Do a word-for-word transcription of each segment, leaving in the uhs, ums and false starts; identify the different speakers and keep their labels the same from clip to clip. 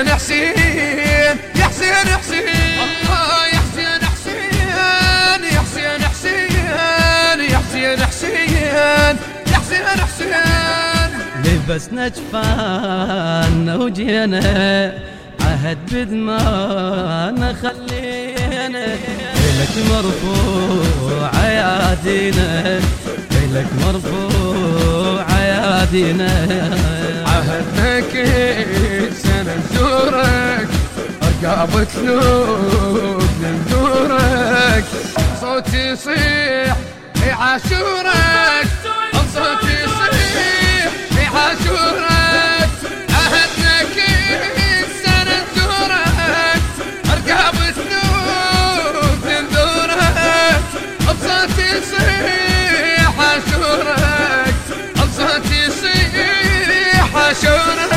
Speaker 1: حسين حسين يا حسين حسين الله يا حسين حسين يا حسين حسين يا حسين حسين يا حسين حسين
Speaker 2: لبسنا جفانا وجينا عهد بدمانا خلينا لك مرفوع ايادينا لك مرفوع ايادينا
Speaker 1: عهدنا كل سنة نزورك رقابة قلوب نزورك صوتي يصيح في عاشورك صوتي يصيح في عاشورك عهدنا كل سنة نزورك رقابة قلوب نزورك صوتي يصيح عاشورك صوتي يصيح عاشورك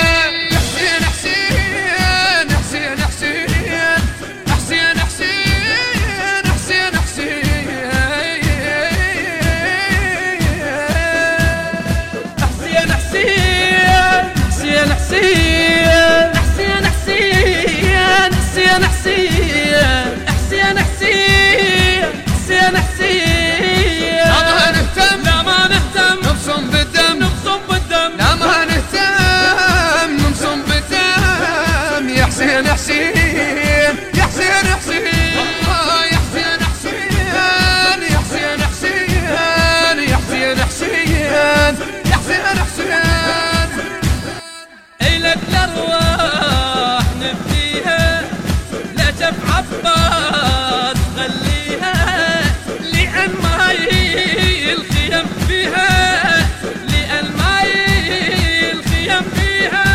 Speaker 1: حسين حسين يا حسين حسين الله يا حسين حسين يا حسين حسين يا حسين حسين يا حسين حسين
Speaker 2: إلك الأرواح نبديها لا جف عباس خليها لأن ماي الخيم فيها لأن ماي الخيم فيها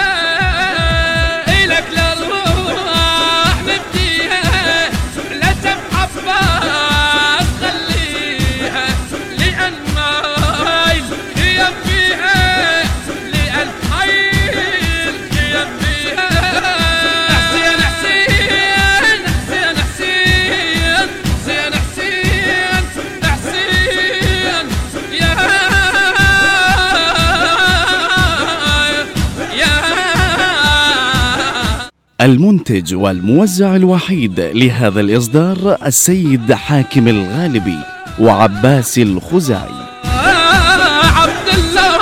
Speaker 3: المنتج والموزع الوحيد لهذا الإصدار السيد حاكم الغالبي وعباس الخزاعي.
Speaker 2: عبد الله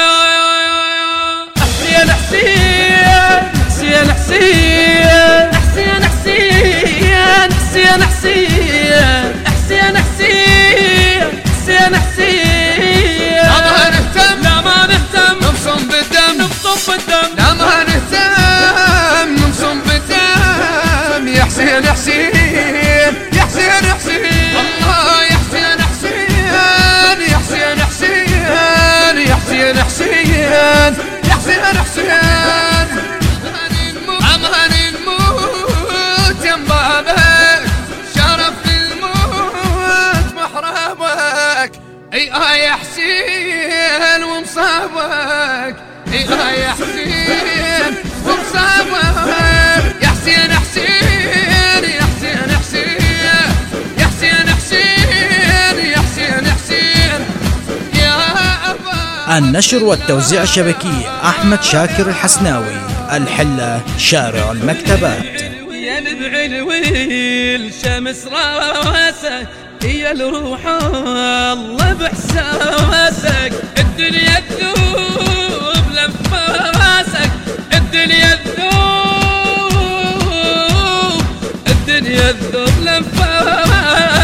Speaker 2: حسين حسين حسين حسين حسين حسين حسين حسين حسين حسين حسين حسين
Speaker 1: لا ما نهتم
Speaker 2: لا ما نهتم
Speaker 1: نبصم بالدم
Speaker 2: نبصم بالدم
Speaker 1: لا ما نهتم نبصم بالدم يا حسين حسين يا حسين حسين الله يا حسين حسين يا حسين حسين يا حسين حسين يا حسين حسين أماني نموت يم بابك شرف الموت محرابك اي اه يا حسين ومصابك اي اه يا حسين ومصابك يا حسين حسين يا حسين حسين يا حسين حسين يا حسين حسين يا أبا.
Speaker 4: النشر والتوزيع الشبكي أحمد شاكر الحسناوي، الحلة شارع المكتبات.
Speaker 2: يا الويل شمس راسك هي الروح الله بحساسك الدنيا تذوب لنفاسك الدنيا تذوب الدنيا تذوب لنفاسك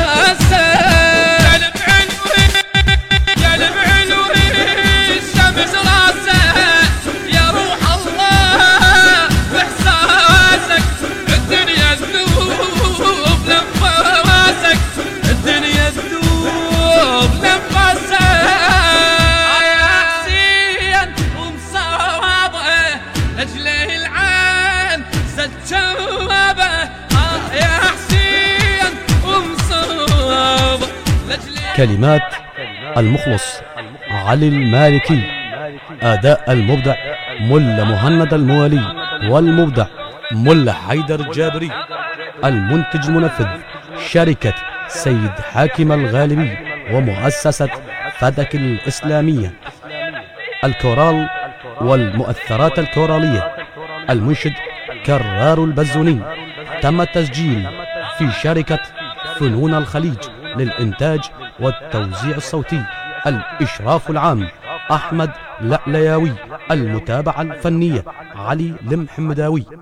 Speaker 2: يا بعلوي يا بعلوي شمس راسك يا روح الله بحساسك الدنيا تذوب لنفاسك الدنيا تذوب لنفاسك يا حسين ومصابه اجله العين زد شوابه يا حسين ومصابه.
Speaker 5: كلمات المخلص علي المالكي، أداء المبدع ملا مهند الموالي، والمبدع ملا حيدر الجابري، المنتج المنفذ شركة سيد حاكم الغالبي ومؤسسة فدك الإسلامية. الكورال والمؤثرات الكورالية المنشد كرار البزوني. تم التسجيل في شركة فنون الخليج للإنتاج والتوزيع الصوتي. الإشراف العام أحمد لألياوي. المتابعة الفنية علي المحمداوي.